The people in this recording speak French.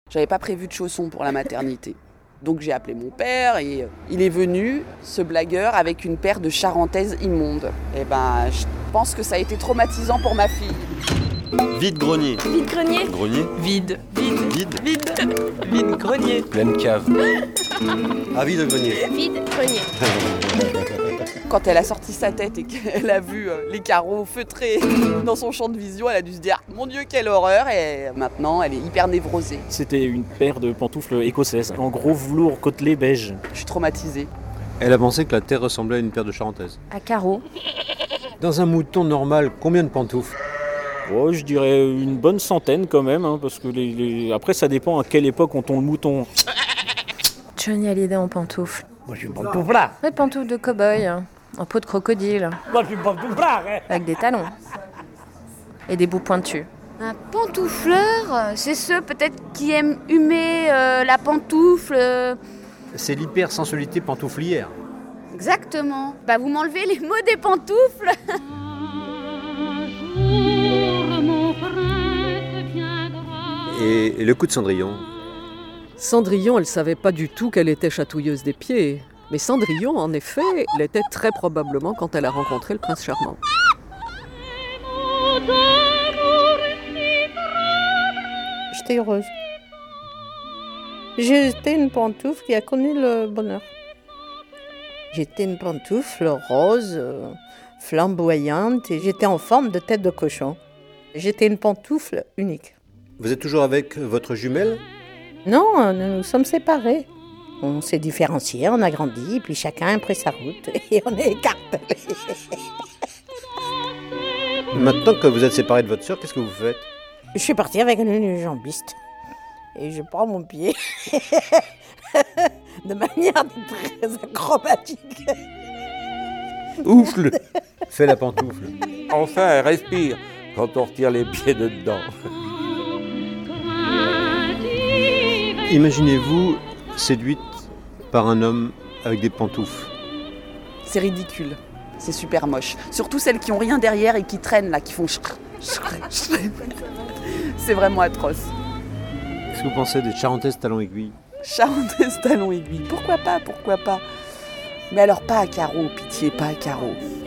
J'avais pas prévu de chaussons pour la maternité. Donc j'ai appelé mon père et il est venu, ce blagueur, avec une paire de charentaises immondes. Et je pense que ça a été traumatisant pour ma fille. Vide-grenier. Vide-grenier. Grenier. Vide. Vide. Vide-grenier. Pleine cave. Ah, vide-grenier. Vide-grenier. Quand elle a sorti sa tête et qu'elle a vu les carreaux feutrés dans son champ de vision, elle a dû se dire « Mon Dieu, quelle horreur !» Et maintenant, elle est hyper névrosée. C'était une paire de pantoufles écossaises, en gros velours côtelé beige. Je suis traumatisée. Elle a pensé que la terre ressemblait à une paire de charentaises. À carreaux. Dans un mouton normal, combien de pantoufles ? Oh, je dirais une bonne centaine quand même, parce que après ça dépend à quelle époque on tombe le mouton. Johnny Hallyday en pantoufles. Moi, je suis pantouflard. Les pantoufles de cow-boy, en peau de crocodile, Moi, je suis pantouflard. avec des talons. Et des bouts pointus. Un pantoufleur, c'est ceux peut-être qui aiment humer la pantoufle. C'est l'hypersensualité pantouflière. Exactement. Vous m'enlevez les mots des pantoufles. Et le coup de Cendrillon ? Cendrillon, elle savait pas du tout qu'elle était chatouilleuse des pieds. Mais Cendrillon, en effet, l'était très probablement quand elle a rencontré le prince charmant. J'étais heureuse. J'étais une pantoufle qui a connu le bonheur. J'étais une pantoufle rose, flamboyante, et j'étais en forme de tête de cochon. J'étais une pantoufle unique. Vous êtes toujours avec votre jumelle ? Non, nous nous sommes séparés. On s'est différenciés, on a grandi, puis chacun a pris sa route et on est écartelés. Maintenant que vous êtes séparé de votre sœur, qu'est-ce que vous faites ? Je suis partie avec une jambiste et je prends mon pied de manière très acrobatique. Oufle ! Fais la pantoufle. Enfin, elle respire quand on retire les pieds de dedans. Imaginez-vous séduite par un homme avec des pantoufles. C'est ridicule. C'est super moche. Surtout celles qui ont rien derrière et qui traînent là, qui font C'est vraiment atroce. Qu'est-ce que vous pensez des charentaises talons aiguilles ? Charentaises talons aiguilles. Pourquoi pas ? Mais alors pas à carreaux, pitié, pas à carreaux.